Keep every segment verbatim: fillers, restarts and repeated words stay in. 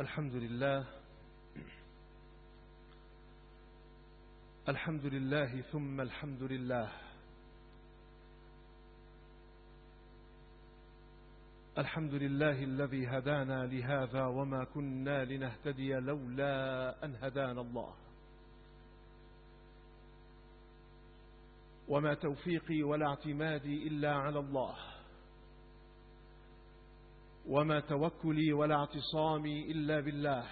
الحمد لله الحمد لله ثم الحمد لله الحمد لله الذي هدانا لهذا وما كنا لنهتدي لولا أن هدانا الله، وما توفيقي ولا اعتمادي إلا على الله، وما توكلي ولا اعتصامي إلا بالله.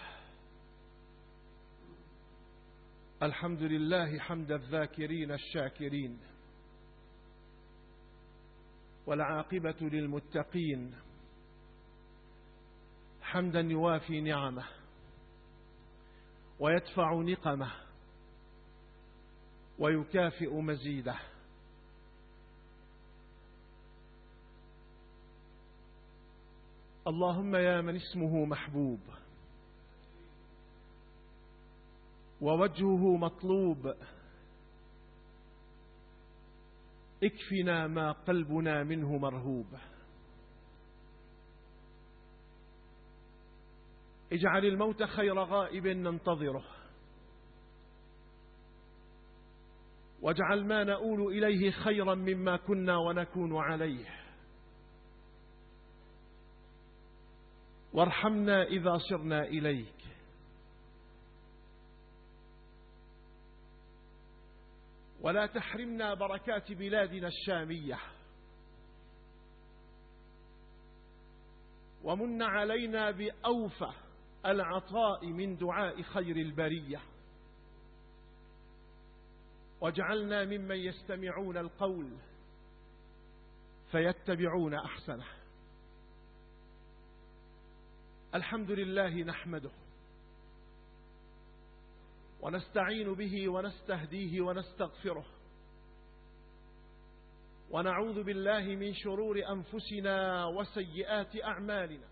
الحمد لله حمد الذاكرين الشاكرين، والعاقبة للمتقين، حمدا يوافي نعمه ويدفع نقمه ويكافئ مزيده. اللهم يا من اسمه محبوب ووجهه مطلوب، اكفنا ما قلبنا منه مرهوب. اجعل الموت خير غائب ننتظره، واجعل ما نؤول إليه خيرا مما كنا ونكون عليه، وارحمنا إذا صرنا إليك. ولا تحرمنا بركات بلادنا الشامية، ومن علينا بأوفى العطاء من دعاء خير البرية، واجعلنا ممن يستمعون القول فيتبعون أحسنه. الحمد لله نحمده ونستعين به ونستهديه ونستغفره، ونعوذ بالله من شرور أنفسنا وسيئات أعمالنا.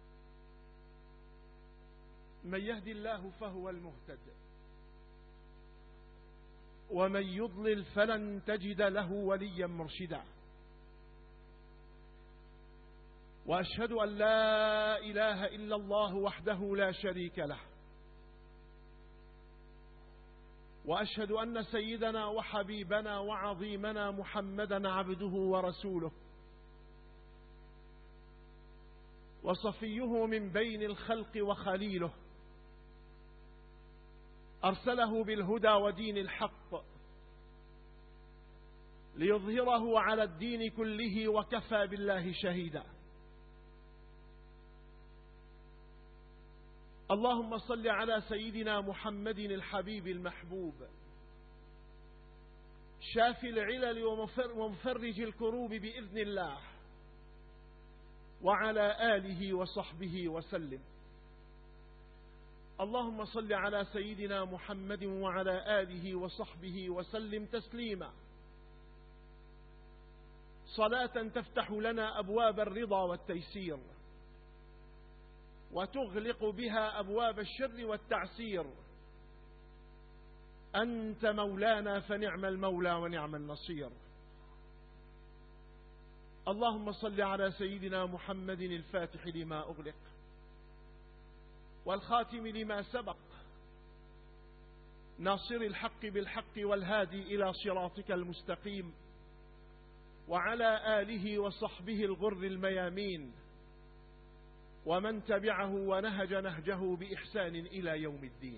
من يهدي الله فهو المهتد، ومن يضلل فلن تجد له وليا مرشدا. وأشهد أن لا إله إلا الله وحده لا شريك له، وأشهد أن سيدنا وحبيبنا وعظيمنا محمدا عبده ورسوله، وصفيه من بين الخلق وخليله، أرسله بالهدى ودين الحق ليظهره على الدين كله، وكفى بالله شهيدا. اللهم صل على سيدنا محمد الحبيب المحبوب، شافي العلل ومفرج الكروب بإذن الله، وعلى آله وصحبه وسلم. اللهم صل على سيدنا محمد وعلى آله وصحبه وسلم تسليما، صلاة تفتح لنا أبواب الرضا والتيسير، وتغلق بها أبواب الشر والتعسير. أنت مولانا فنعم المولى ونعم النصير. اللهم صل على سيدنا محمد الفاتح لما أغلق والخاتم لما سبق، ناصر الحق بالحق والهادي إلى صراطك المستقيم، وعلى آله وصحبه الغر الميامين، ومن تبعه ونهج نهجه بإحسان إلى يوم الدين.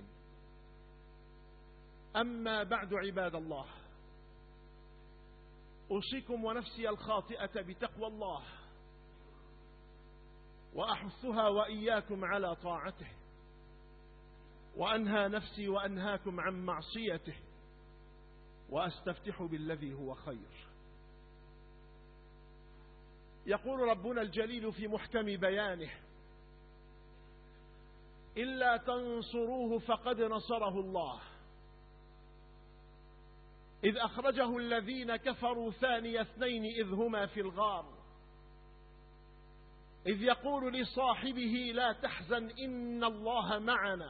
أما بعد عباد الله، أوصيكم ونفسي الخاطئة بتقوى الله، وأحثها وإياكم على طاعته، وأنهى نفسي وأنهاكم عن معصيته، وأستفتح بالذي هو خير. يقول ربنا الجليل في محكم بيانه: إلا تنصروه فقد نصره الله، إذ أخرجه الذين كفروا ثاني اثنين إذ هما في الغار، إذ يقول لصاحبه لا تحزن إن الله معنا،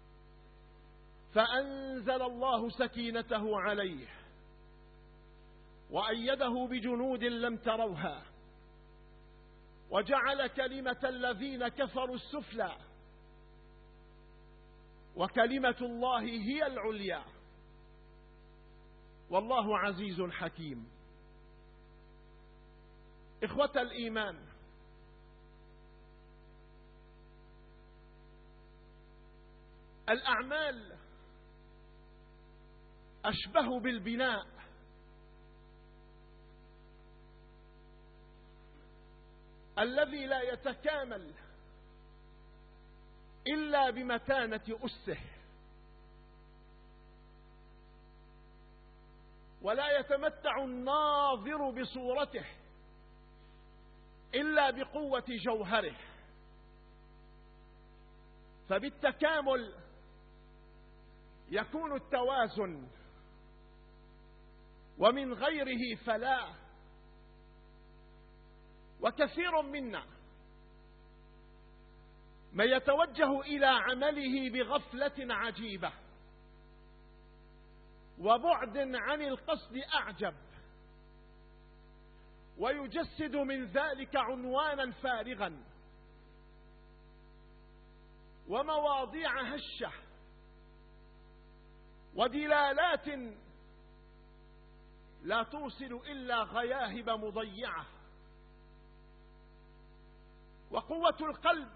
فأنزل الله سكينته عليه وأيده بجنود لم تروها، وجعل كلمة الذين كفروا السفلى وكلمة الله هي العليا، والله عزيز حكيم. إخوة الإيمان، الأعمال أشبه بالبناء، الذي لا يتكامل إلا بمتانة أسه، ولا يتمتع الناظر بصورته إلا بقوة جوهره. فبالتكامل يكون التوازن، ومن غيره فلا. وكثير منا من يتوجه إلى عمله بغفلة عجيبة وبعد عن القصد أعجب، ويجسد من ذلك عنوانا فارغا ومواضيع هشة ودلالات لا توصل إلا غياهب مضيعة. وقوة القلب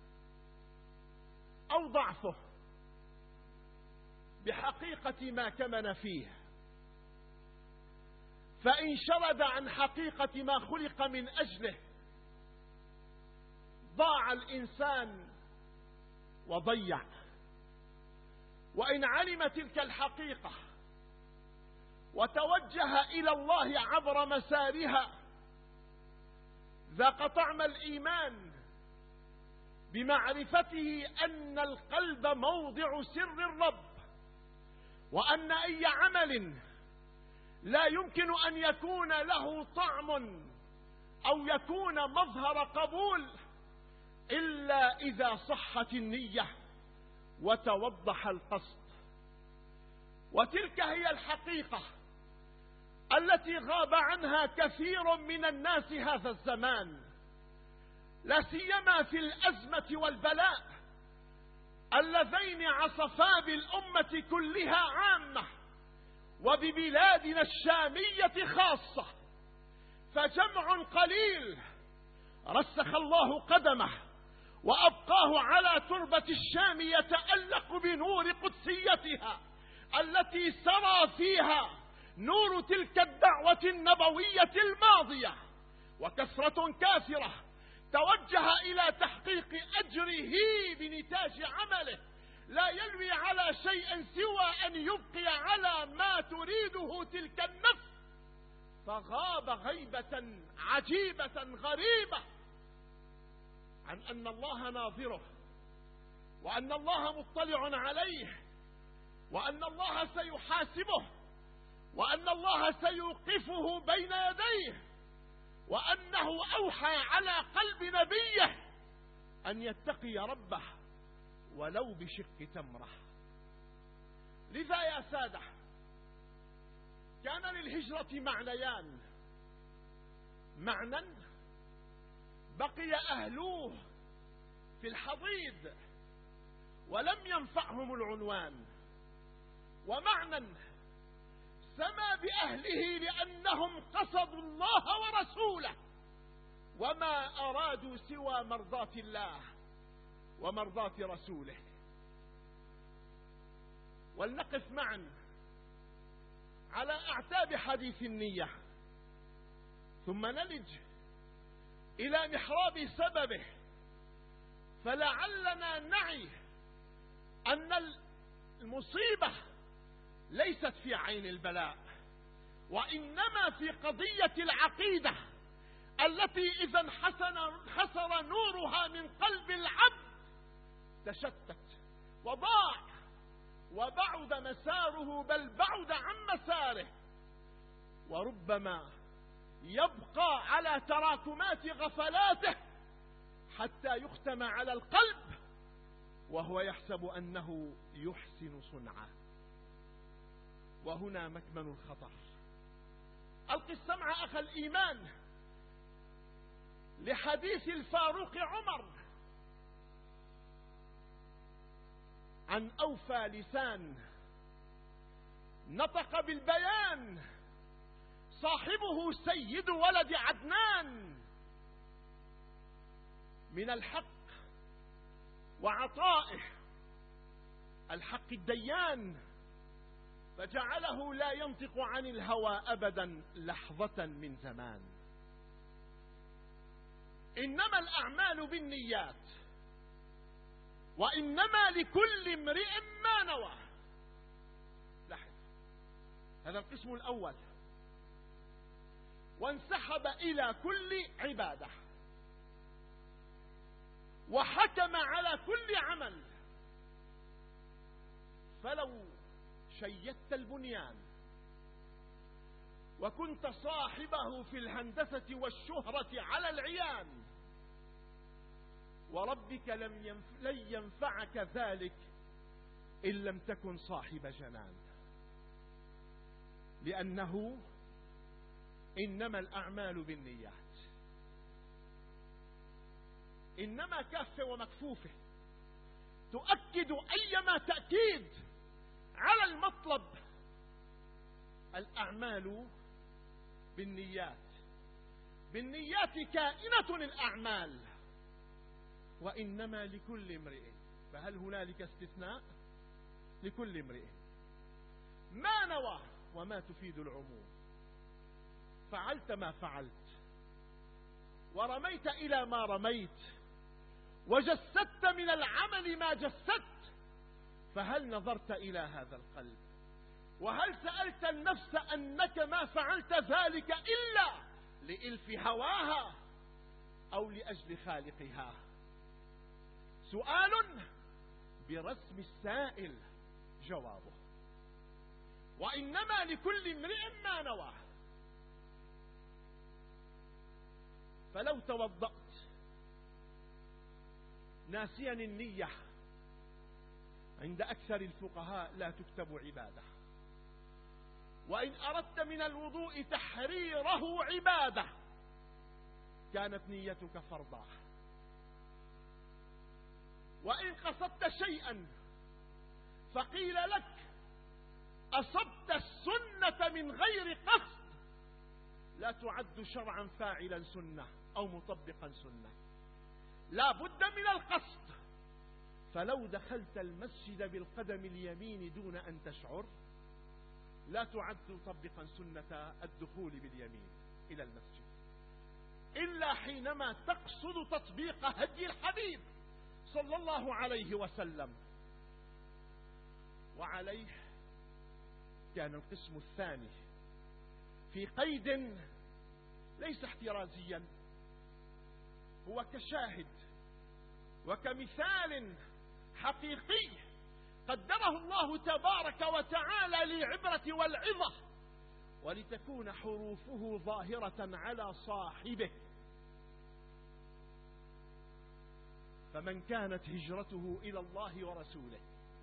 أو ضعفه بحقيقة ما كمن فيه، فإن شرد عن حقيقة ما خلق من أجله ضاع الإنسان وضيع. وإن علم تلك الحقيقة وتوجه إلى الله عبر مسارها ذاق طعم الإيمان بمعرفته أن القلب موضع سر الرب، وأن أي عمل لا يمكن أن يكون له طعم أو يكون مظهر قبول إلا إذا صحت النية وتوضح القصد. وتلك هي الحقيقة التي غاب عنها كثير من الناس هذا الزمان، لا سيما في الأزمة والبلاء اللذين عصفا بالأمة كلها عامة وببلادنا الشامية خاصة. فجمع قليل رسخ الله قدمه وأبقاه على تربة الشام يتألق بنور قدسيتها التي سرى فيها نور تلك الدعوة النبوية الماضية، وكثرة كافرة توجه إلى تحقيق أجره بنتاج عمله لا يلوي على شيء سوى أن يبقي على ما تريده تلك النفس، فغاب غيبة عجيبة غريبة عن أن الله ناظره، وأن الله مطلع عليه، وأن الله سيحاسبه، وأن الله سيوقفه بين يديه، وأنه أوحى على قلب نبيه أن يتقي ربه ولو بشق تمرة. لذا يا سادة كان للهجرة معنيان: معنى بقي أهلوه في الحضيض ولم ينفعهم العنوان، ومعنى سما بأهله لأنهم قصدوا الله ورسوله وما أرادوا سوى مرضاة الله ومرضاة رسوله. ولنقف معا على أعتاب حديث النية، ثم نلج إلى محراب سببه، فلعلنا نعي أن المصيبة ليست في عين البلاء، وإنما في قضية العقيدة التي إذا انحسر نورها من قلب العبد تشتت وضاع وبعد مساره، بل بعد عن مساره، وربما يبقى على تراكمات غفلاته حتى يختم على القلب وهو يحسب أنه يحسن صنعا. وهنا مكمن الخطر. ألق السمع أخ الإيمان لحديث الفاروق عمر عن أوفى لسان نطق بالبيان صاحبه سيد ولد عدنان، من الحق وعطائه الحق الديان، فجعله لا ينطق عن الهوى أبدا لحظة من زمان. إنما الأعمال بالنيات وإنما لكل امرئ ما نوى. لاحظ هذا القسم الأول، وانسحب إلى كل عبادة وحكم على كل عمل. فلو شيدت البنيان وكنت صاحبه في الهندسة والشهرة على العيان، وربك لم ينف... لن ينفعك ذلك إن لم تكن صاحب جنان، لأنه إنما الأعمال بالنيات. إنما كافة ومكفوفة تؤكد أيما تأكيد على المطلب. الأعمال بالنيات، بالنيات كائنة الأعمال، وإنما لكل امرئ. فهل هنالك استثناء؟ لكل امرئ ما نوى، وما تفيد العموم. فعلت ما فعلت، ورميت إلى ما رميت، وجسدت من العمل ما جسدت، فهل نظرت إلى هذا القلب؟ وهل سألت النفس أنك ما فعلت ذلك إلا لإلف هواها أو لأجل خالقها؟ سؤال برسم السائل جوابه. وإنما لكل امرئ ما نوى. فلو توضأت ناسيا النية عند أكثر الفقهاء لا تكتب عبادة، وإن أردت من الوضوء تحريره عبادة كانت نيتك فرضا. وإن قصدت شيئا فقيل لك أصبت السنة من غير قصد لا تعد شرعا فاعلا سنة أو مطبقا سنة، لا بد من القصد. فلو دخلت المسجد بالقدم اليمين دون أن تشعر لا تعد مطبقا سنة الدخول باليمين إلى المسجد، إلا حينما تقصد تطبيق هدي الحبيب صلى الله عليه وسلم. وعليه كان القسم الثاني في قيد ليس احترازيا، هو كشاهد وكمثال حقيقي قدره الله تبارك وتعالى للعبرة والعظة، ولتكون حروفه ظاهرة على صاحبه. فمن كانت هجرته إلى الله ورسوله،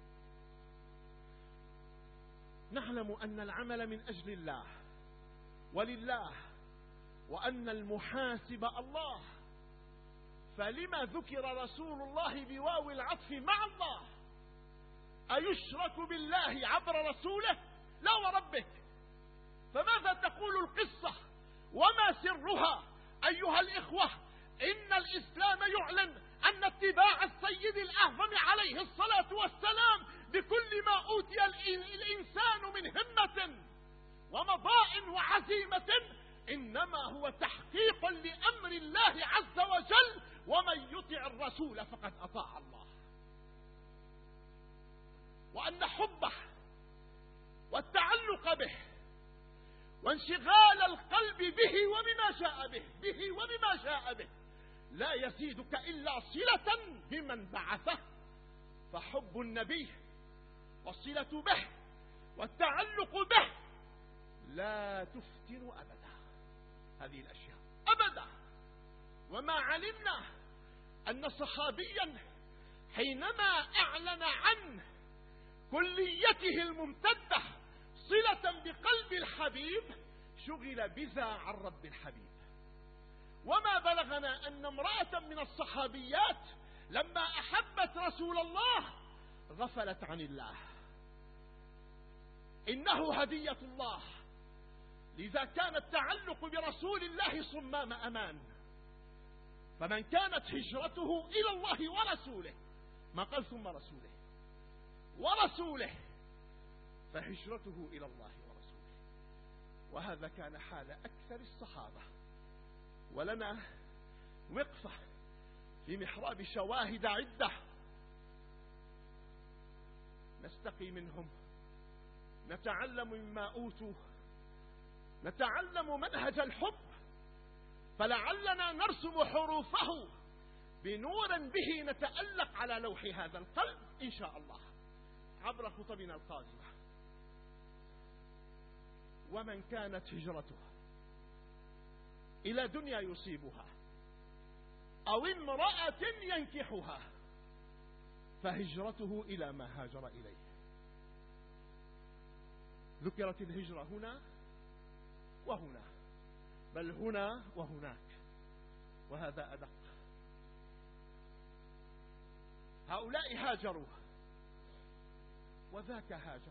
نعلم أن العمل من أجل الله ولله، وأن المحاسب الله. فلما ذكر رسول الله بواو العطف مع الله؟ أيشرك بالله عبر رسوله؟ لا وربك. فماذا تقول القصة وما سرها؟ أيها الإخوة، إن الإسلام يعلن أن اتباع السيد الأعظم عليه الصلاة والسلام بكل ما أوتي الإنسان من همة ومضاء وعزيمة إنما هو تحقيق لأمر الله عز وجل، ومن يطع الرسول فقد أطاع الله. وأن حبه والتعلق به وانشغال القلب به وبما شاء به به وبما شاء به لا يزيدك إلا صلة بمن بعثه. فحب النبي والصلة به والتعلق به لا تفتن أبدا هذه الأشياء أبدا. وما علمنا أن صحابيا حينما أعلن عن كليته الممتدة صلة بقلب الحبيب شغل بذا عن رب الحبيب. وما بلغنا أن امرأة من الصحابيات لما أحبت رسول الله غفلت عن الله. إنه هدية الله، لذا كان التعلق برسول الله صمام أمان. فمن كانت هجرته إلى الله ورسوله، ما قال ثم رسوله، ورسوله، فهجرته إلى الله ورسوله. وهذا كان حال أكثر الصحابة. ولنا وقفة في محراب شواهد عدة نستقي منهم، نتعلم مما أوتوا، نتعلم منهج الحب، فلعلنا نرسم حروفه بنور به نتألق على لوح هذا القلب إن شاء الله عبر خطبنا القادمة. ومن كانت هجرته إلى دنيا يصيبها أو امرأة ينكحها فهجرته إلى ما هاجر إليه. ذكرت الهجرة هنا وهنا، بل هنا وهناك، وهذا أدق. هؤلاء هاجروا وذاك هاجر،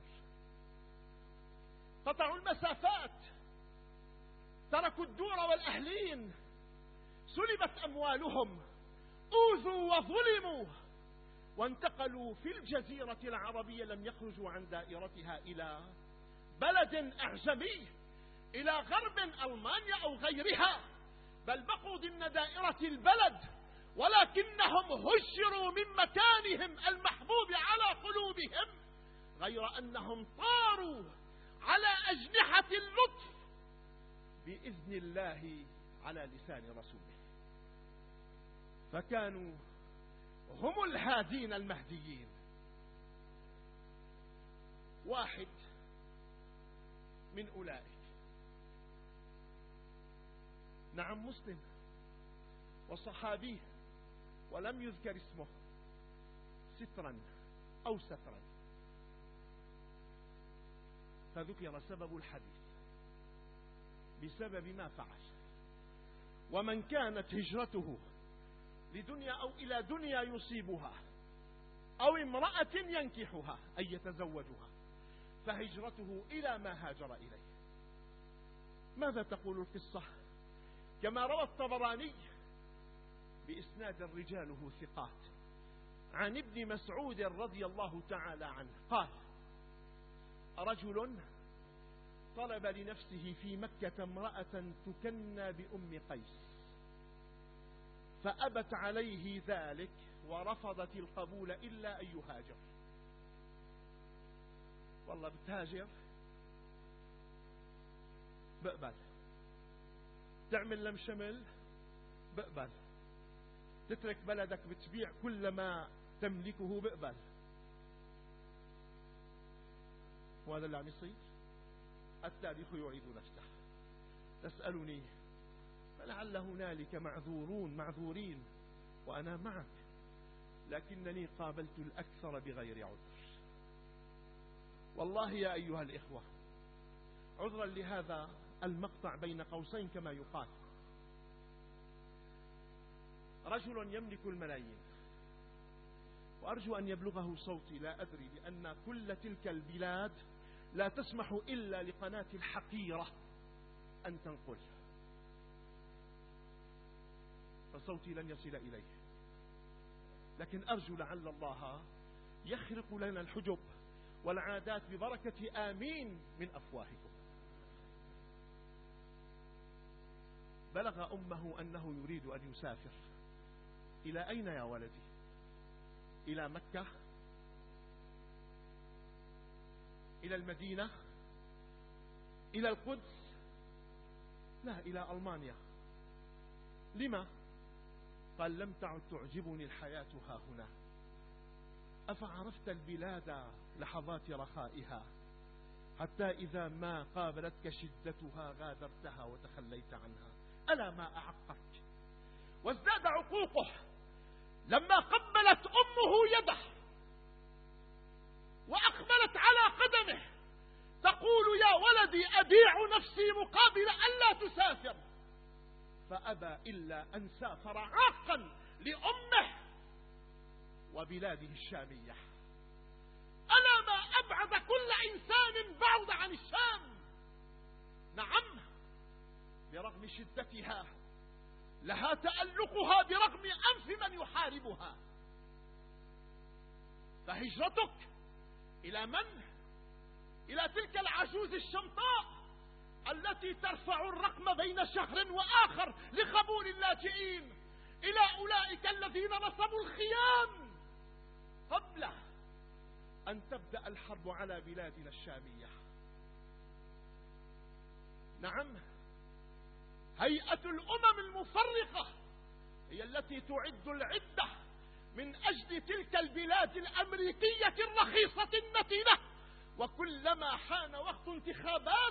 قطعوا المسافات، تركوا الدور والأهلين، سلبت أموالهم، أوذوا وظلموا، وانتقلوا في الجزيرة العربية، لم يخرجوا عن دائرتها إلى بلد أعجمي، إلى غرب ألمانيا أو غيرها، بل بقوا ضمن دائرة البلد، ولكنهم هجروا من مكانهم المحبوب على قلوبهم، غير أنهم طاروا على أجنحة اللطف بإذن الله على لسان رسوله، فكانوا هم الهادين المهديين. واحد من أولئك، نعم مسلم وصحابي ولم يذكر اسمه سترا أو سترا، فذكر سبب الحديث بسبب ما فعل. ومن كانت هجرته لدنيا أو إلى دنيا يصيبها أو امرأة ينكحها أي يتزوجها فهجرته إلى ما هاجر إليه. ماذا تقول القصة؟ كما روى الطبراني بإسناد رجاله ثقات عن ابن مسعود رضي الله تعالى عنه قال: رجل طلب لنفسه في مكة امرأة تكنى بأم قيس، فأبت عليه ذلك ورفضت القبول إلا أن يهاجر. والله بتهاجر بقبل، تعمل لم شمل بقبل، تترك بلدك بتبيع كل ما تملكه بقبل. وهذا اللي عم يصير. التاريخ يعيد نفسه. تسألني فلعل هنالك معذورون معذورين وأنا معك، لكنني قابلت الأكثر بغير عذر. والله يا أيها الإخوة، عذرا لهذا المقطع بين قوسين كما يقال، رجل يملك الملايين، وأرجو أن يبلغه صوتي، لا أدري، لأن كل تلك البلاد لا تسمح إلا لقناة الحقيرة أن تنقل، فصوتي لن يصل إليه، لكن أرجو لعل الله يخرق لنا الحجب والعادات ببركة آمين من أفواهكم. بلغ أمه أنه يريد أن يسافر. إلى أين يا ولدي؟ إلى مكة؟ إلى المدينة؟ إلى القدس؟ لا، إلى ألمانيا. لما؟ قال: لم تعد تعجبني الحياة ها هنا، أفعرفت البلاد لحظات رخائها، حتى إذا ما قابلتك شدتها غادرتها وتخليت عنها. ألا ما أعقك؟ وازداد عقوقه لما قبلت أمه يده وأقبلت على قدمه تقول: يا ولدي أبيع نفسي مقابل ألا تسافر، فأبى إلا أن سافر عاقا لأمه وبلاده الشامية. ألا ما أبعد كل إنسان بعد عن الشام. نعم، برغم شدتها لها تألقها برغم أنف من يحاربها. فهجرتك إلى من؟ إلى تلك العجوز الشمطاء التي ترفع الرقم بين شهر وآخر لقبول اللاجئين، إلى أولئك الذين نصبوا الخيام قبل أن تبدأ الحرب على بلادنا الشامية. نعم، هيئة الأمم المفرقة هي التي تعد العدة من أجل تلك البلاد الأمريكية الرخيصة النتنة، وكلما حان وقت انتخابات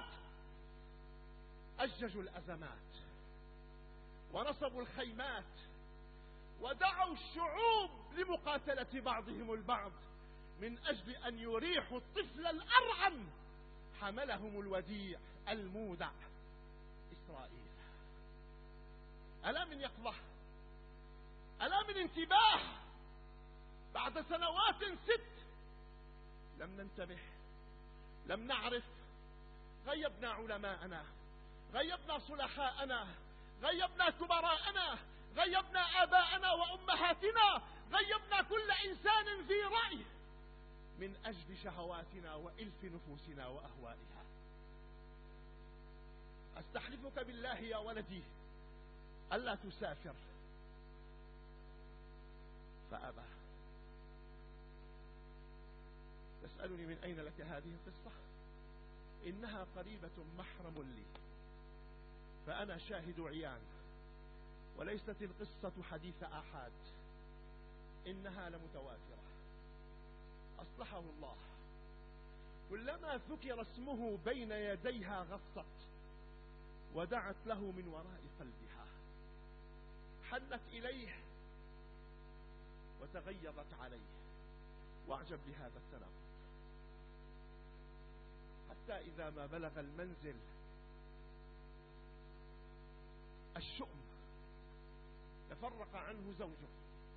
أججوا الأزمات ونصبوا الخيمات ودعوا الشعوب لمقاتلة بعضهم البعض من أجل أن يريحوا الطفل الأرعن حملهم الوديع المودع إسرائيل. ألا من يقظة؟ ألا من انتباه؟ بعد سنوات ست لم ننتبه، لم نعرف. غيبنا علماءنا، غيبنا صلحاءنا، غيبنا كبراءنا، غيبنا آباءنا وأمهاتنا، غيبنا كل إنسان ذي رأي من أجل شهواتنا وإلف نفوسنا وأهوائها. أستحلفك بالله يا ولدي ألا تسافر، فأبى. تسألني من أين لك هذه القصة؟ إنها قريبة محرم لي، فأنا شاهد عيان، وليست القصة حديث آحاد، إنها لمتواترة. أصلحه الله، كلما ذكر اسمه بين يديها غصت ودعت له من وراء قلبها، حنت إليه وتغيرت عليه. واعجب لهذا التناقض، حتى إذا ما بلغ المنزل الشؤم تفرق عنه زوجه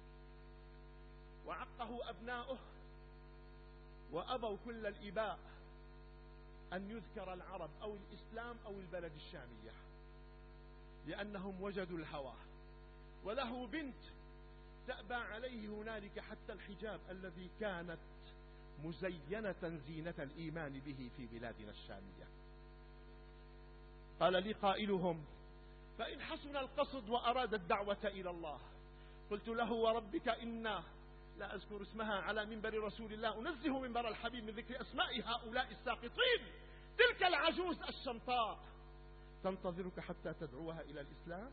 وعقه أبناؤه، وأبوا كل الإباء أن يذكر العرب أو الإسلام أو البلد الشامية، لأنهم وجدوا الهوى. وله بنت تأبى عليه هنالك حتى الحجاب الذي كانت مزينة زينة الإيمان به في بلادنا الشامية. قال لي قائلهم: فإن حسن القصد وأراد الدعوة إلى الله، قلت له: وربك إنا، لا أذكر اسمها على منبر رسول الله، أنزه منبر الحبيب من ذكر أسماء هؤلاء الساقطين، تلك العجوز الشمطاء تنتظرك حتى تدعوها إلى الإسلام.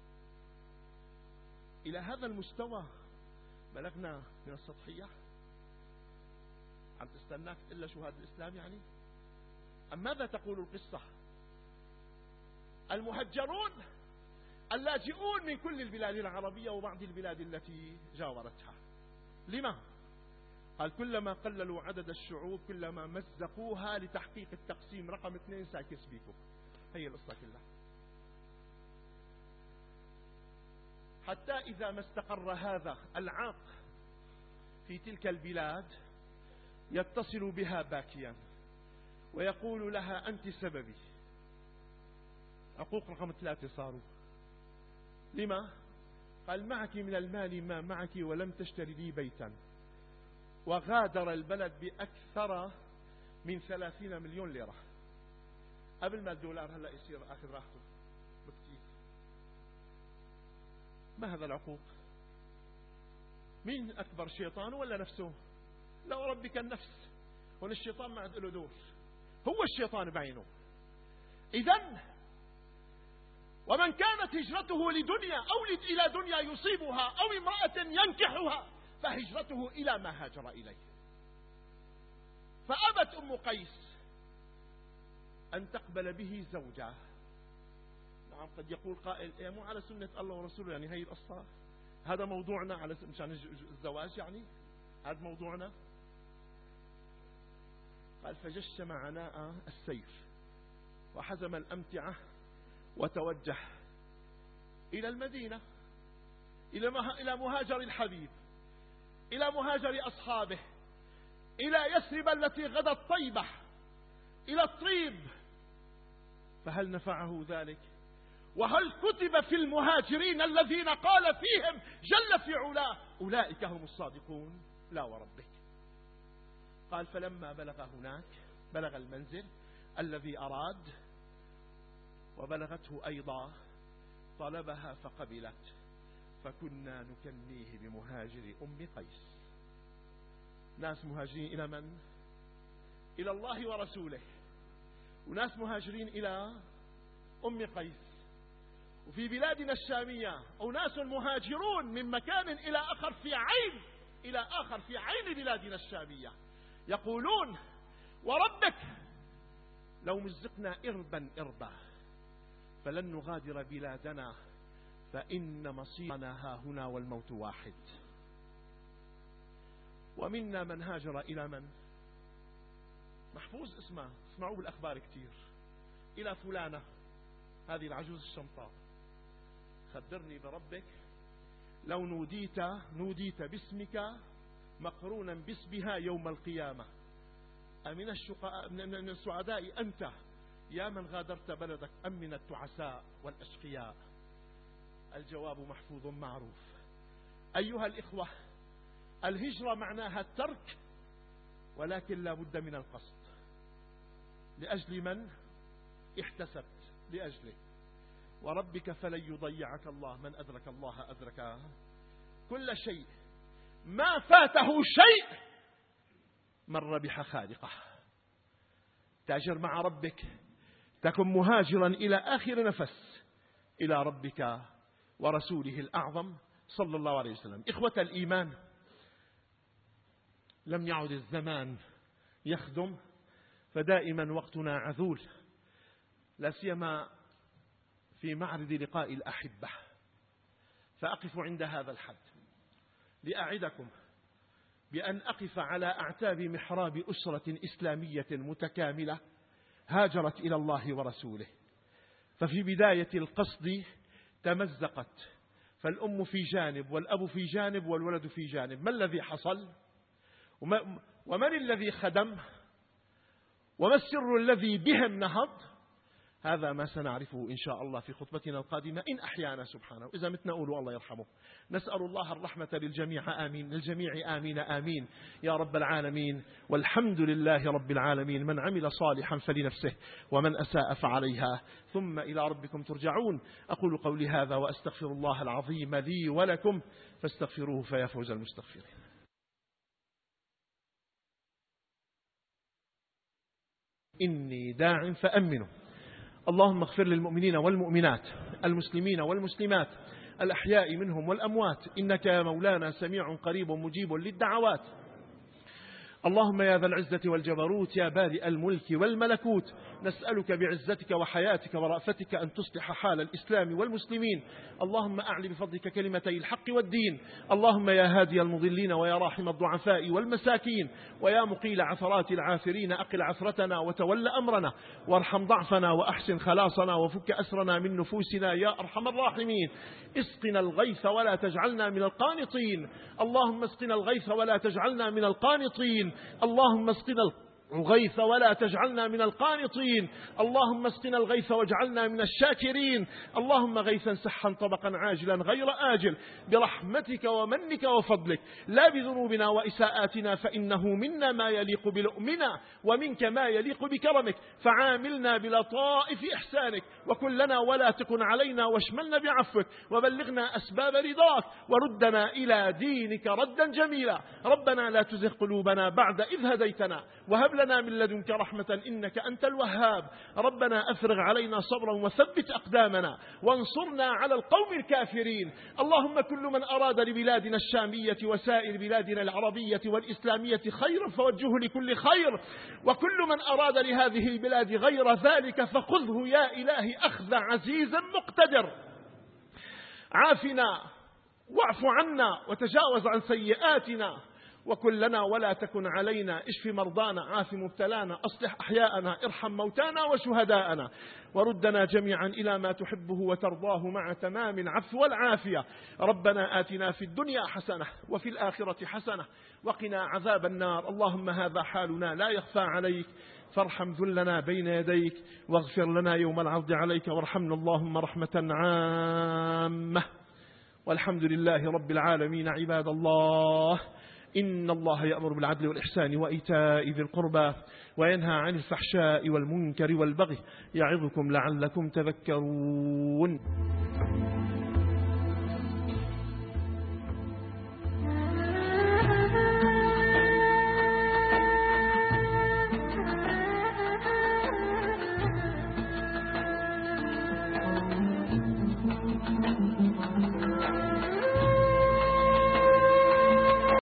إلى هذا المستوى بلغنا من السطحية. عم تستناك إلا شو هذا الإسلام يعني؟ أم ماذا تقول القصة؟ المهجرون اللاجئون من كل البلاد العربية وبعض البلاد التي جاورتها. لما؟ قال: كلما قللوا عدد الشعوب كلما مزقوها لتحقيق التقسيم رقم اثنين ساكس بيكو. هي القصة كلها. حتى إذا ما استقر هذا العاق في تلك البلاد يتصل بها باكيا ويقول لها: أنت سببي. عقوق رقم ثلاثة صاروا. لما؟ قال: معك من المال ما معك ولم تشتري لي بيتا. وغادر البلد بأكثر من ثلاثين مليون ليرة، قبل ما الدولار هلأ يصير آخر راحته بكتير. ما هذا العقوق؟ مين أكبر، شيطان ولا نفسه؟ لا وربك النفس. هون الشيطان ما عاد له دور، هو الشيطان بعينه. إذن ومن كانت هجرته لدنيا أو إلى دنيا يصيبها أو امرأة ينكحها فهجرته إلى ما هاجر إليه. فأبت أم قيس أن تقبل به زوجها. نعم، قد يقول قائل: إيه مو على سنة الله ورسوله يعني هي القصة؟ هذا موضوعنا على مشان الزواج يعني؟ هذا موضوعنا؟ قال: فجشم عناء السيف وحزم الأمتعة وتوجه إلى المدينة، إلى إلى مهاجر الحبيب، إلى مهاجر أصحابه، إلى يثرب التي غدت طيبة، إلى الطيب، فهل نفعه ذلك؟ وهل كتب في المهاجرين الذين قال فيهم جل في علاه أولئك هم الصادقون؟ لا وربك. قال فلما بلغ هناك، بلغ المنزل الذي أراد، وبلغته أيضا طلبها فقبلت، فكنا نكنيه بمهاجر أم قيس. ناس مهاجرين إلى من؟ إلى الله ورسوله، وناس مهاجرين إلى أم قيس. وفي بلادنا الشامية أناس مهاجرون من مكان إلى آخر في عين إلى آخر في عين بلادنا الشامية، يقولون وربك لو مزقنا إربا إربا فلن نغادر بلادنا، فإن مصيرنا ها هنا والموت واحد. ومنا من هاجر إلى من؟ محفوظ اسمه، اسمعوا بالأخبار كتير، إلى فلانة هذه العجوز الشمطاء. خبرني بربك لو نوديت نوديت باسمك مقرونا باسمها يوم القيامة، أمن الشقاء من السعداء أنت يا من غادرت بلدك أم من التعساء والأشقياء؟ الجواب محفوظ معروف. أيها الإخوة، الهجرة معناها الترك، ولكن لا بد من القصد. لأجل من احتسبت؟ لأجله. وربك فلن يضيعك الله، من أدرك الله أدرك كل شيء، ما فاته شيء من ربح خالقه. تاجر مع ربك، تكن مهاجرا إلى آخر نفس إلى ربك ورسوله الأعظم صلى الله عليه وسلم. إخوة الإيمان، لم يعد الزمان يخدم، فدائما وقتنا عذول، لا سيما في معرض لقاء الأحبة. فأقف عند هذا الحد لأعدكم بأن أقف على أعتاب محراب أسرة إسلامية متكاملة هاجرت إلى الله ورسوله. ففي بداية القصد تمزقت، فالأم في جانب والأب في جانب والولد في جانب. ما الذي حصل؟ ومن الذي خدم؟ وما السر الذي بهم نهض؟ هذا ما سنعرفه إن شاء الله في خطبتنا القادمة إن أحيانا سبحانه. إذا متنا قولوا الله يرحمه. نسأل الله الرحمة للجميع آمين، للجميع آمين آمين يا رب العالمين. والحمد لله رب العالمين. من عمل صالحا فلنفسه ومن أساء فعليها، ثم إلى ربكم ترجعون. أقول قولي هذا وأستغفر الله العظيم لي ولكم، فاستغفروه فيا فوز المستغفرين. إني داع فأمنوا. اللهم اغفر للمؤمنين والمؤمنات، المسلمين والمسلمات، الأحياء منهم والأموات، إنك يا مولانا سميع قريب مجيب للدعوات. اللهم يا ذا العزة والجبروت، يا بارئ الملك والملكوت، نسألك بعزتك وحياتك ورأفتك أن تصلح حال الإسلام والمسلمين. اللهم أعل بفضلك كلمتي الحق والدين. اللهم يا هادي المضلين ويا راحم الضعفاء والمساكين ويا مقيل عثرات العاثرين، أقل عثرتنا وتول أمرنا، وارحم ضعفنا وأحسن خلاصنا وفك أسرنا من نفوسنا يا أرحم الراحمين. اسقنا الغيث ولا تجعلنا من القانطين. اللهم اسقنا الغيث ولا تجعلنا من القانطين. اللهم اسقنا الغيث ولا تجعلنا من القانطين. اللهم اسقنا الغيث واجعلنا من الشاكرين. اللهم غيثا سحا طبقا عاجلا غير آجل، برحمتك ومنك وفضلك، لا بذنوبنا وإساءاتنا، فإنه منا ما يليق بلؤمنا ومنك ما يليق بكرمك. فعاملنا بلطائف إحسانك، وكلنا ولا تكن علينا، واشملنا بعفوك، وبلغنا أسباب رضاك، وردنا إلى دينك ردا جميلا. ربنا لا تزغ قلوبنا بعد إذ هديتنا، وهب لنا من لدنك رحمة إنك أنت الوهاب. ربنا أفرغ علينا صبرا وثبت أقدامنا وانصرنا على القوم الكافرين. اللهم كل من أراد لبلادنا الشامية وسائر بلادنا العربية والإسلامية خيرا فوجهه لكل خير، وكل من أراد لهذه البلاد غير ذلك فخذه يا إلهي أخذ عزيز مقتدر. عافنا واعف عنا وتجاوز عن سيئاتنا، وكن لنا ولا تكن علينا، اشف مرضانا، عاف مبتلانا، أصلح أحياءنا، ارحم موتانا وشهداءنا، وردنا جميعا إلى ما تحبه وترضاه مع تمام العفو والعافية. ربنا آتنا في الدنيا حسنة وفي الآخرة حسنة وقنا عذاب النار. اللهم هذا حالنا لا يخفى عليك، فارحم ذلنا بين يديك، واغفر لنا يوم العرض عليك، وارحمنا اللهم رحمة عامة. والحمد لله رب العالمين. عباد الله، إن الله يأمر بالعدل والإحسان وإيتاء ذي القربى وينهى عن الفحشاء والمنكر والبغي، يعظكم لعلكم تذكرون.